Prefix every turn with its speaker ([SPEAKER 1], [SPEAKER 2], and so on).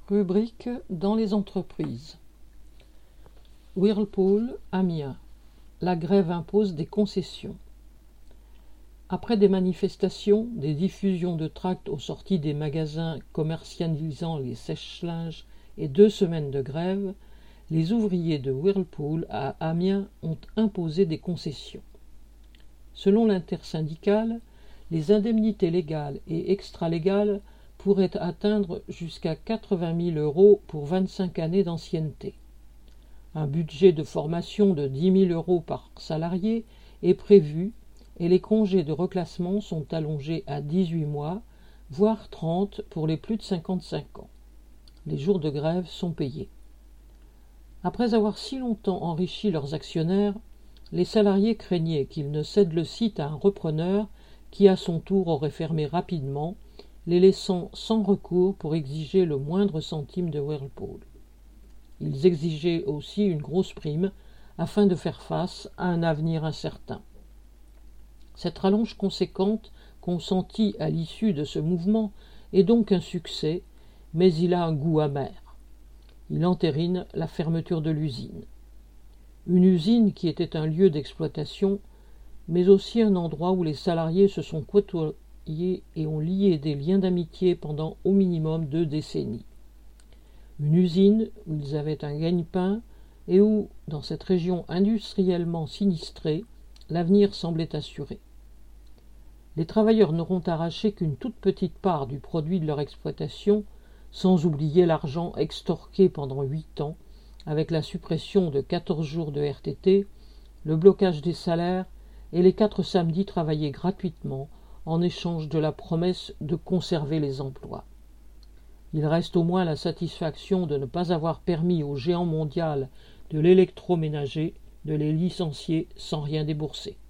[SPEAKER 1] Rubrique dans les entreprises. Whirlpool, Amiens. La grève impose des concessions. Après des manifestations, des diffusions de tracts aux sorties des magasins commercialisant les sèche-linges et 2 semaines de grève, les ouvriers de Whirlpool à Amiens ont imposé des concessions. Selon l'intersyndicale, les indemnités légales et extralégales pourrait atteindre jusqu'à 80 000 € pour 25 années d'ancienneté. Un budget de formation de 10 000 € par salarié est prévu et les congés de reclassement sont allongés à 18 mois, voire 30 pour les plus de 55 ans. Les jours de grève sont payés. Après avoir si longtemps enrichi leurs actionnaires, les salariés craignaient qu'ils ne cèdent le site à un repreneur qui, à son tour, aurait fermé rapidement, les laissant sans recours pour exiger le moindre centime de Whirlpool. Ils exigeaient aussi une grosse prime afin de faire face à un avenir incertain. Cette rallonge conséquente consentie à l'issue de ce mouvement est donc un succès, mais il a un goût amer. Il entérine la fermeture de l'usine. Une usine qui était un lieu d'exploitation, mais aussi un endroit où les salariés se sont côtoyés et ont lié des liens d'amitié pendant au minimum 2 décennies. Une usine où ils avaient un gagne-pain et où, dans cette région industriellement sinistrée, l'avenir semblait assuré. Les travailleurs n'auront arraché qu'une toute petite part du produit de leur exploitation, sans oublier l'argent extorqué pendant 8 ans, avec la suppression de 14 jours de RTT, le blocage des salaires et les 4 samedis travaillés gratuitement en échange de la promesse de conserver les emplois. Il reste au moins la satisfaction de ne pas avoir permis au géant mondial de l'électroménager de les licencier sans rien débourser.